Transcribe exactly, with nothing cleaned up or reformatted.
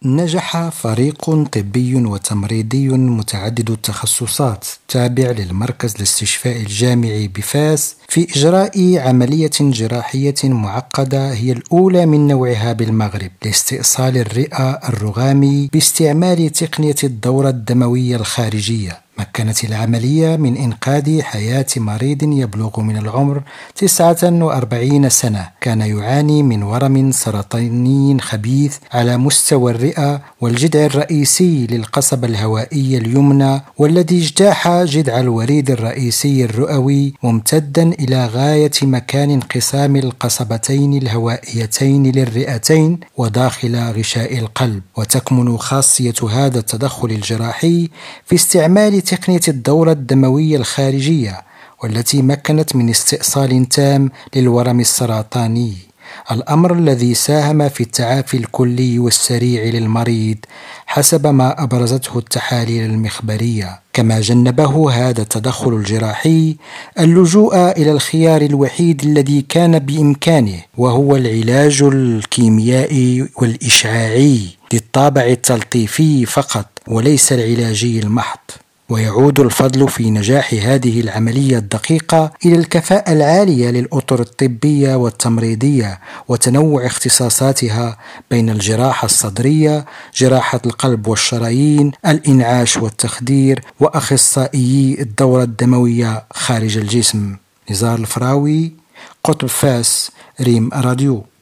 نجح فريق طبي وتمريضي متعدد التخصصات تابع للمركز الاستشفائي الجامعي بفاس في إجراء عملية جراحية معقدة هي الأولى من نوعها بالمغرب لاستئصال الرئة الرغامي باستعمال تقنية الدورة الدموية الخارجية. مكنت العملية من إنقاذ حياة مريض يبلغ من العمر تسعة وأربعين سنة، كان يعاني من ورم سرطاني خبيث على مستوى الرئة والجذع الرئيسي للقصبة الهوائية اليمنى، والذي اجتاح جذع الوريد الرئيسي الرئوي ممتدا إلى غاية مكان انقسام القصبتين الهوائيتين للرئتين وداخل غشاء القلب. وتكمن خاصية هذا التدخل الجراحي في استعمال تقنية الدورة الدموية الخارجية، والتي مكنت من استئصال تام للورم السرطاني، الأمر الذي ساهم في التعافي الكلي والسريع للمريض حسب ما أبرزته التحاليل المخبرية. كما جنبه هذا التدخل الجراحي اللجوء إلى الخيار الوحيد الذي كان بإمكانه، وهو العلاج الكيميائي والإشعاعي للطابع التلطيفي فقط وليس العلاجي المحض. ويعود الفضل في نجاح هذه العملية الدقيقة إلى الكفاءة العالية للأطر الطبية والتمريضية وتنوع اختصاصاتها بين الجراحة الصدرية، جراحة القلب والشرايين، الإنعاش والتخدير، وأخصائيي الدورة الدموية خارج الجسم. نزار الفراوي، قطب فاس، ريم راديو.